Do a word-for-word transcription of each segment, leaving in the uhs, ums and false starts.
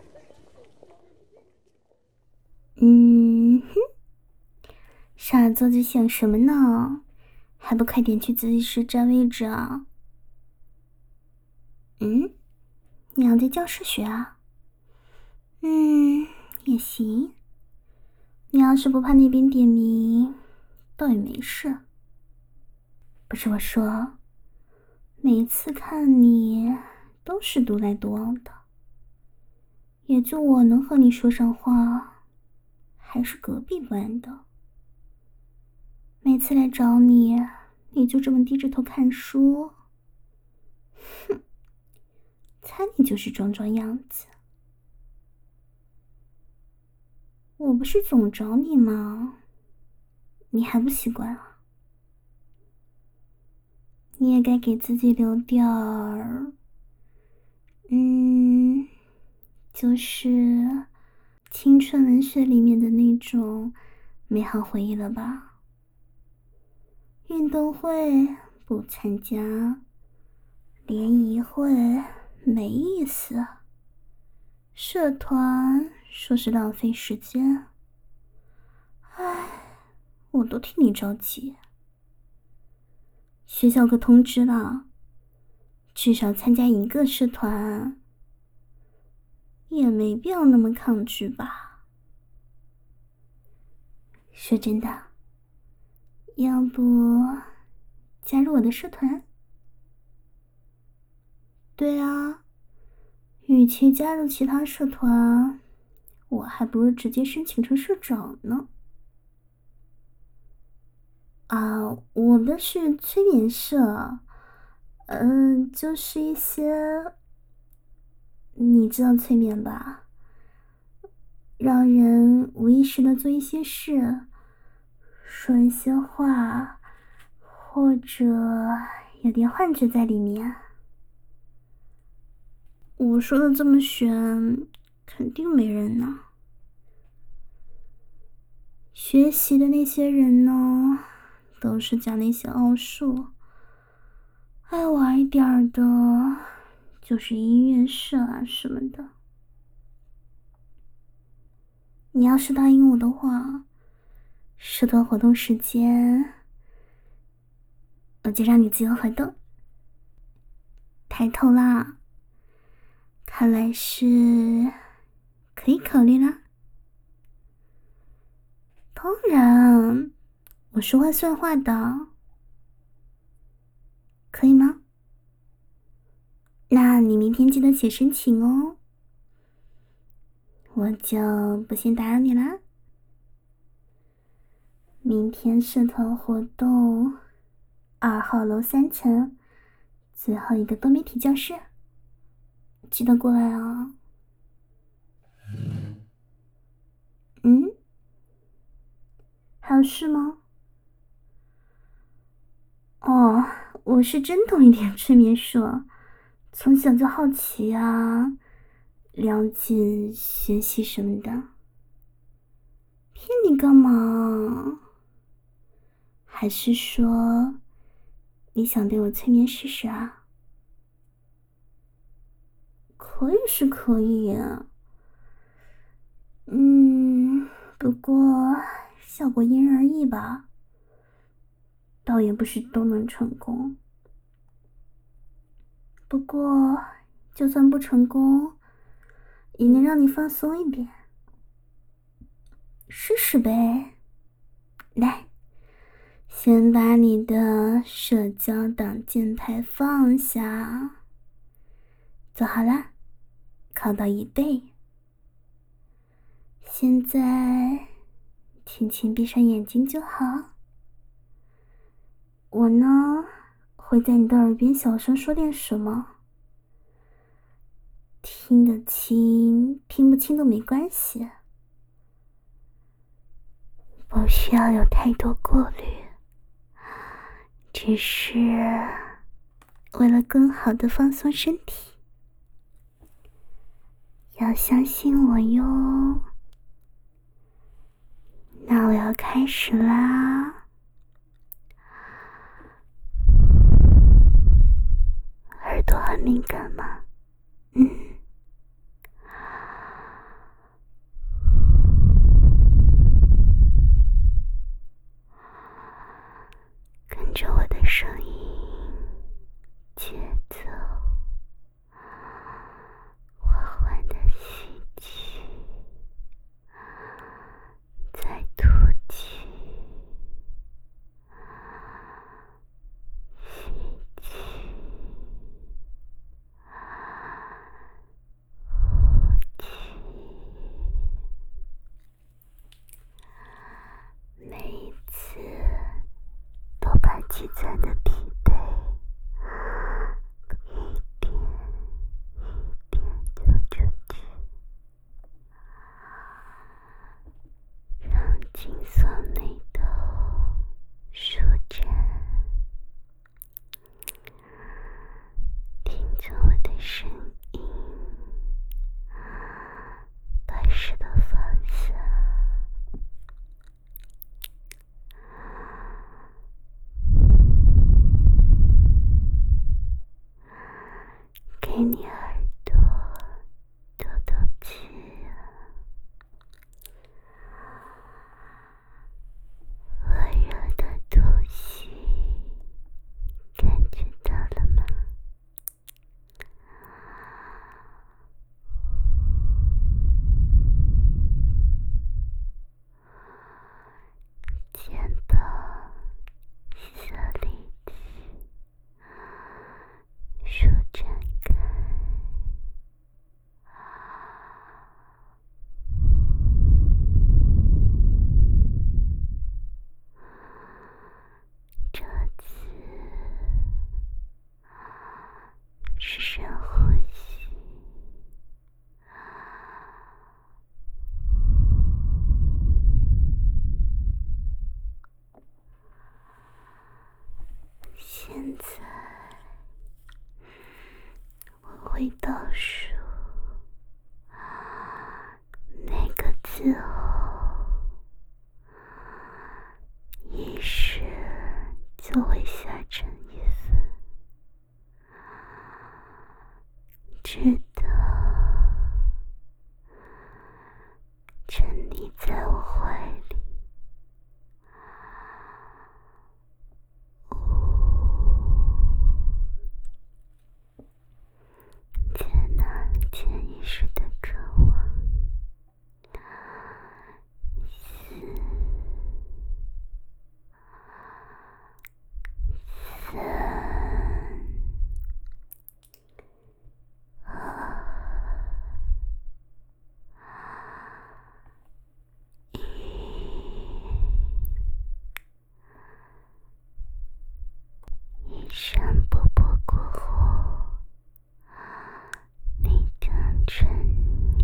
嗯哼，傻子在想什么呢？还不快点去自习室占位置啊？嗯，你要在教室学啊？嗯，也行。你要是不怕那边点名，倒也没事。不是我说，每次看你都是独来独往的，也就我能和你说上话，还是隔壁班的。每次来找你，你就这么低着头看书。哼，猜你就是装装样子。我不是总找你吗？你还不习惯啊？你也该给自己留点儿，嗯，就是青春文学里面的那种美好回忆了吧？运动会不参加，联谊会没意思，社团说是浪费时间。唉，我都替你着急。学校可通知了，至少参加一个社团，也没必要那么抗拒吧。说真的，要不加入我的社团？对啊，与其加入其他社团，我还不如直接申请成社长呢。啊，我的是催眠社，嗯、呃，就是一些，你知道催眠吧？让人无意识的做一些事，说一些话，或者有点幻觉在里面。我说的这么玄，肯定没人呢。学习的那些人呢，都是讲那些奥数。爱玩一点儿的，就是音乐社啊什么的。你要是答应我的话，社团活动时间，我就让你自由活动。抬头啦，看来是可以考虑啦。当然，我说话算话的，可以吗？那你明天记得写申请哦。我就不先打扰你啦。明天社团活动，二号楼三层，最后一个多媒体教室，记得过来啊。嗯，还有事吗？哦，我是真懂一点催眠术，从小就好奇啊，了解学习什么的。骗你干嘛？还是说你想被我催眠试试啊？可以是可以啊，嗯，不过效果因人而异吧，倒也不是都能成功。不过就算不成功，也能让你放松一点。试试呗。来，先把你的社交党箭牌放下。做好了，靠到椅背。现在轻轻闭上眼睛就好。我呢，会在你的耳边小声说点什么，听得清听不清都没关系，不需要有太多顾虑，只是为了更好的放松身体。要相信我哟。那我要开始啦。耳朵很敏感吗？嗯。 你耳朵透透气啊，温热的吐息，感觉到了吗？肩膀小力气，舒展开，这次是深呼吸，现在我会倒数，每个字后意识就会下沉一分，直到沉溺在我怀里。接纳潜意识的渴望。四、三、二、一。以上波波过后，你更沉溺，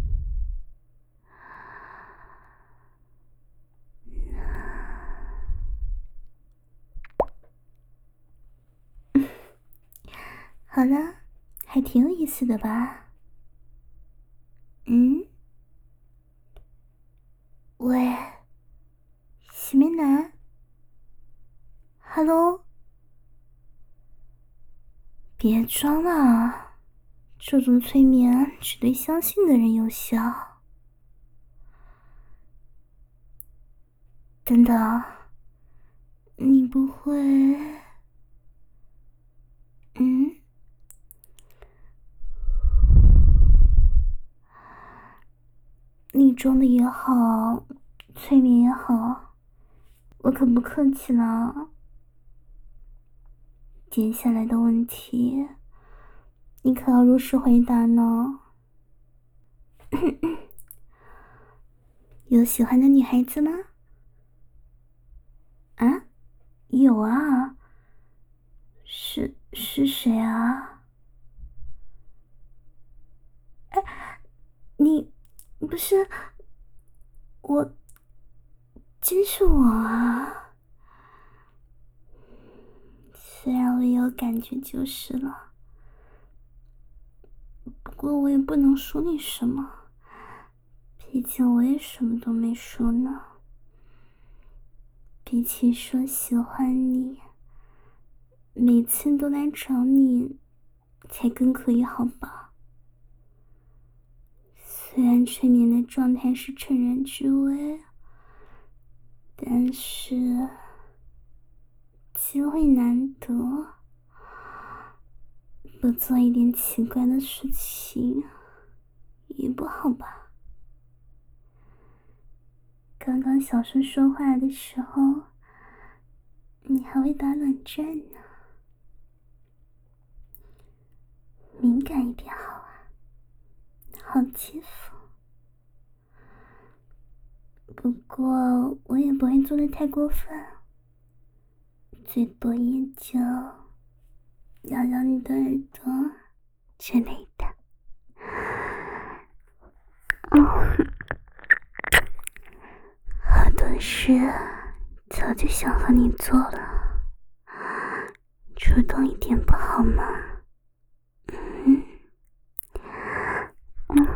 好了，还挺有意思的吧？嗯？喂，洗面奶 ？Hello？别装了，这种催眠只对相信的人有效。等等，你不会……嗯？你装的也好，催眠也好，我可不客气了。接下来的问题，你可要如实回答呢。有喜欢的女孩子吗？啊？有啊。是是谁啊？哎，你不是我，真是我啊！虽然我也有感觉就是了，不过我也不能说你什么，毕竟我也什么都没说呢。比起说喜欢你，每次都来找你，才更可以，好吧？虽然催眠的状态是趁人之危，但是机会难得，不做一点奇怪的事情也不好吧？刚刚小声说话的时候，你还会打冷战呢。敏感一点好啊，好欺负。不过我也不会做得太过分，最多也就咬咬你的耳朵之类的。好多事早就想和你做了，主动一点不好吗？嗯嗯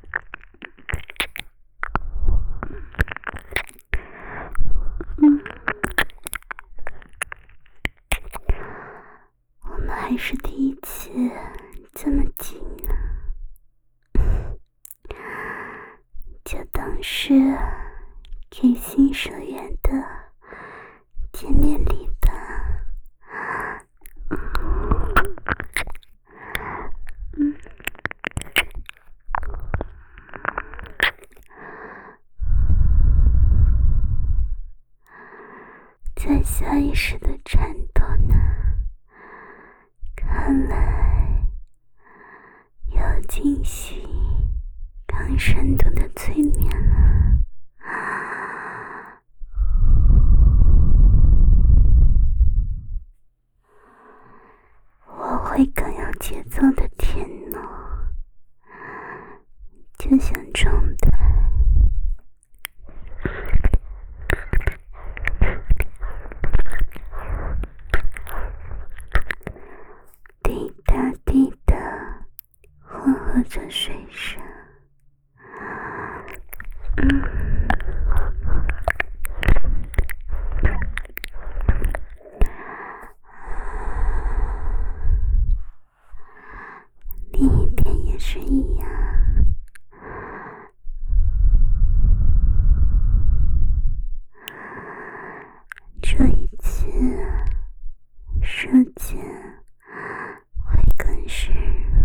嗯是第一次这么近呢，就当是给新社员的见面礼吧。嗯，在下意识的颤抖呢，看来要进行更深度的催眠了。我会更有节奏的舔弄，就像状态滴答滴答混合着水声。嗯，另一边也是一样。这一次射箭会更深入，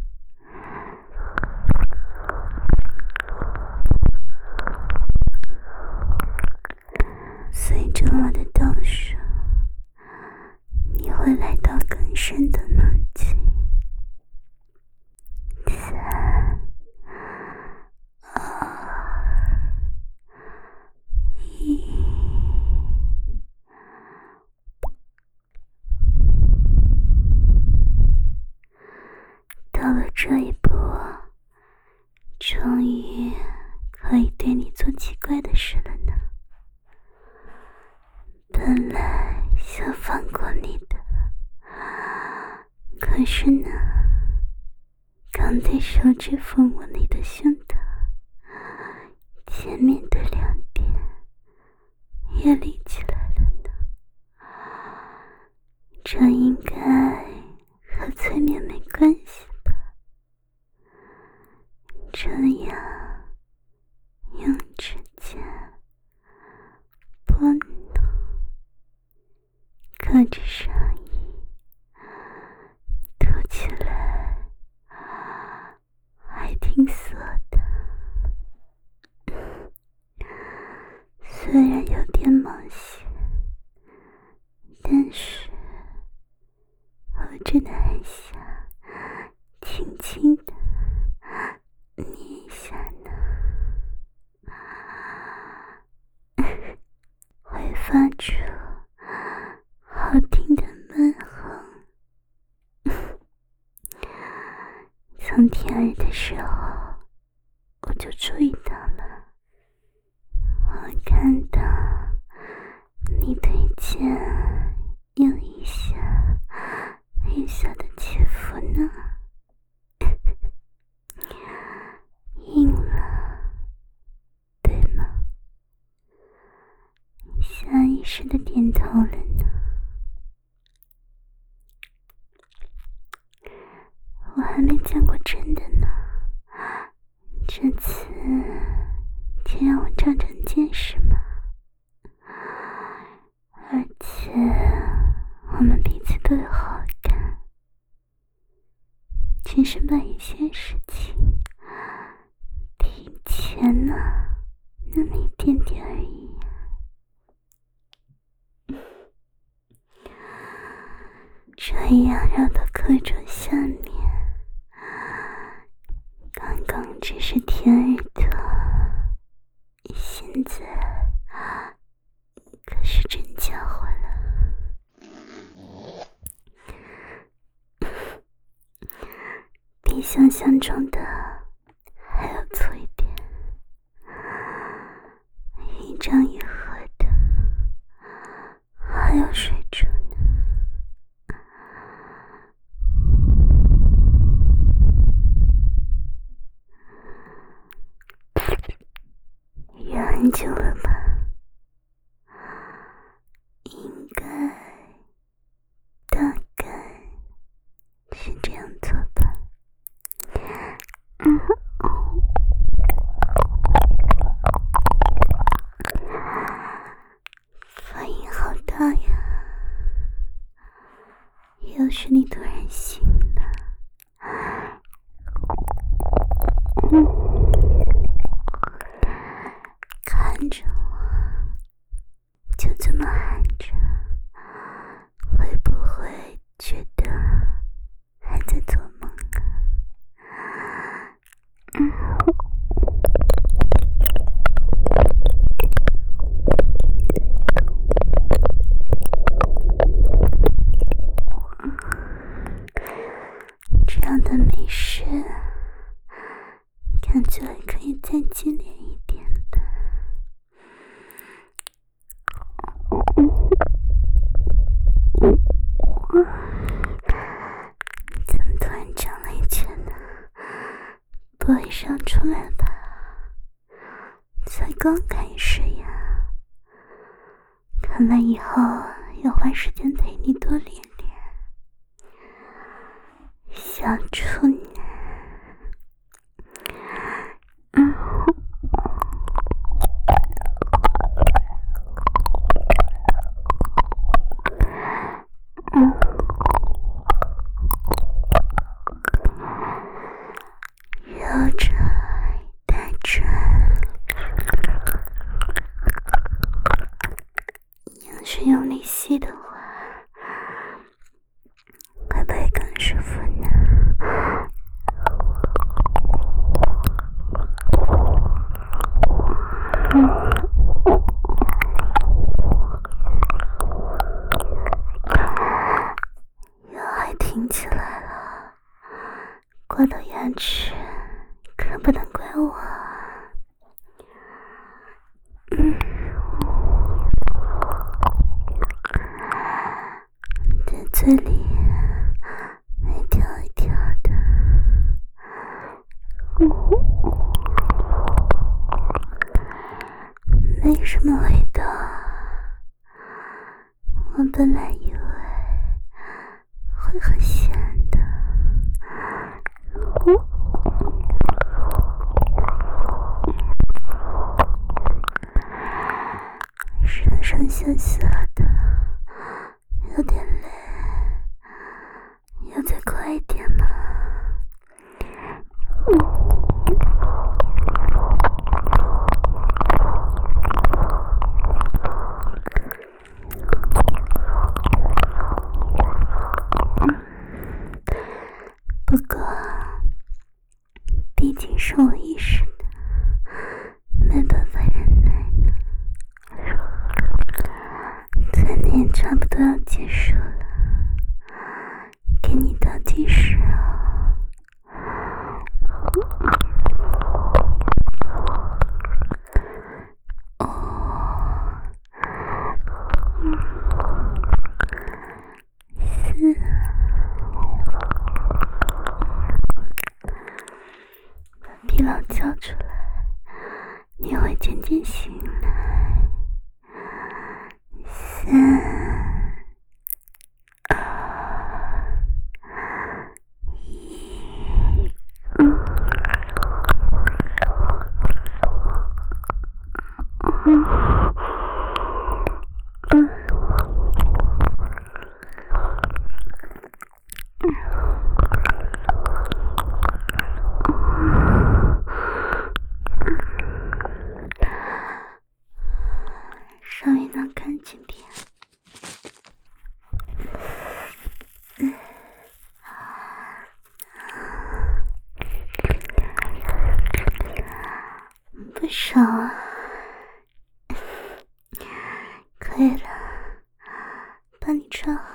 随着我的倒数，你会来到更深的梦境。三、二、一。到了这一步，终于可以对你做奇怪的事了呢。本来想放过你的，可是呢，刚对手指抚摸你的胸膛，前面的两点也立起来了呢。这应该和催眠没关系吧？这样用指甲拨弄，隔着上衣涂起来还挺涩的，虽然有点冒险，但是我真的很想轻轻的捏一下呢，会发出好听的闷哼。从天儿的时候我就注意到了，我看到你腿间有一下一下的起伏呢，硬了，对吗？下意识的点头了呢。我还没见过真的呢，这次就让我长长见识嘛。而且我们彼此都有好感，只是把一些事情提前了那么一点点而已。这样绕到课桌下面，刚刚只是天儿的，现在可是真家伙了，比想象中的还要粗一点，一张一合的，还有水珠呢。忍很久了吧？应该大概啥呀？又是你突然醒了。嗯，看着我，就这么含着，会不会觉得还在做梦啊？嗯。这样的美事，感觉可以再激烈一点的。怎么突然长了一圈呢？不会上出来吧？才刚开始呀，看来以后要花时间陪你多练练。小处女，嗯，嗯，揉着打转，要是用力吸的话，会不会更舒服呢？腰还挺起来了，刮到牙齿可不能怪我。嗯，在嘴里还跳一跳的。嗯，没什么味道，我本来以为会很咸的。上上下下的有点累，要再快一点吗？不过毕竟是我意识的，没办法忍耐呢。再你也差不多要结束了，给你倒计时啊！哦，四，把疲劳交出来，你会渐渐醒来。三，二，一，嗯，嗯，嗯，稍微能看见点。不少啊，可以了，帮你穿好。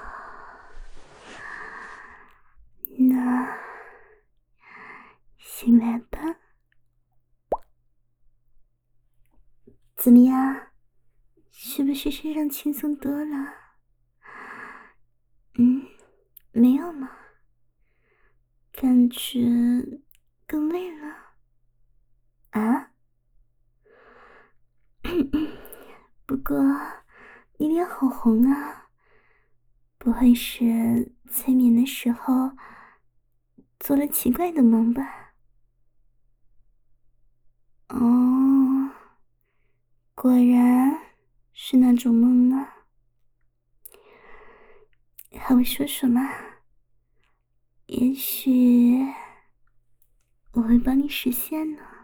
那醒来吧。怎么样？是不是身上轻松多了？嗯，没有吗？感觉更累了啊？不过你脸好红啊，不会是催眠的时候做了奇怪的梦吧？哦，果然是那种梦啊。 还会说说吗？也许我会帮你实现呢。